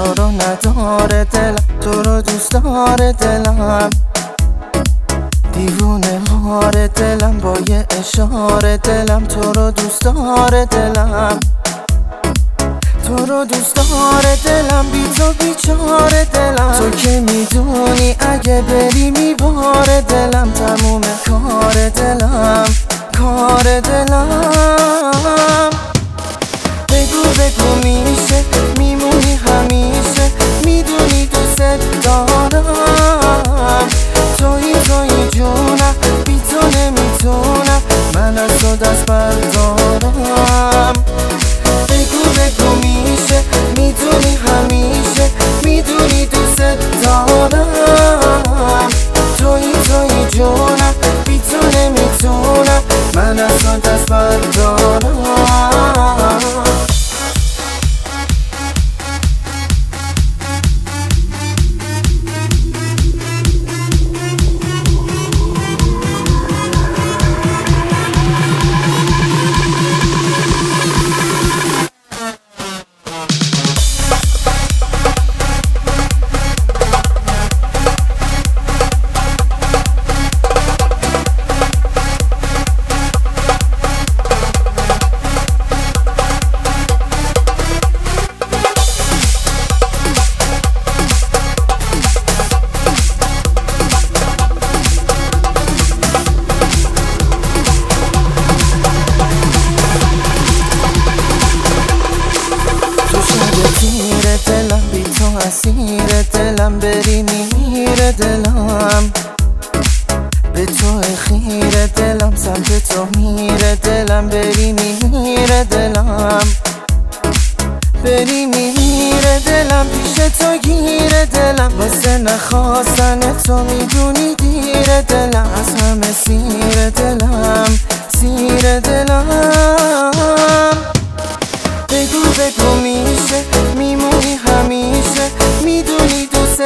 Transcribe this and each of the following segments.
تو رو نداره دلم، تو رو دوست داره دلم، دیوونه واره دلم با یه اشاره دلم، تو رو دوست داره دلم، تو رو دوست داره دلم، بی تو بیچاره دلم. تو که میدونی اگه بری میباره دلم، تموم کار دلم، کار دلم. بگو بگو میشه میمونی همیشه، میدونی دوست دارم، توی جونم، بی تو نمیتونم من از تو دست بردارم. بگو بگو میشه میدونی همیشه، میدونی دوست دارم، توی جونم، بی تو نمیتونم من از تو دست بردارم. دلم بی تو اسیر دلم، بری میمیره دلم، به تو خیره دلم، سمت تو میره دلم، بری میمیره دلم، بری میمیره دلم، پیش تو گیره دلم، واسه نخواستن تو میدونی دیره دلم، از همه سیر دلم، سیر دلم. بگو بگو میشه میمونی همیشه، میدونی دوست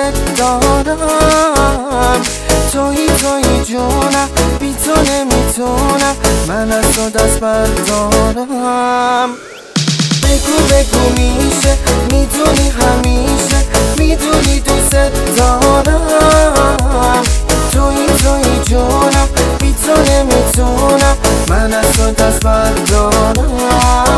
دارم، توی جونم، بی تو نمیتونم من از تو دست بردارم. بگو بگو میشه میدونی همیشه، میدونی دوست دارم، توی جونم، بی تو نمیتونم من از تو دست بردارم.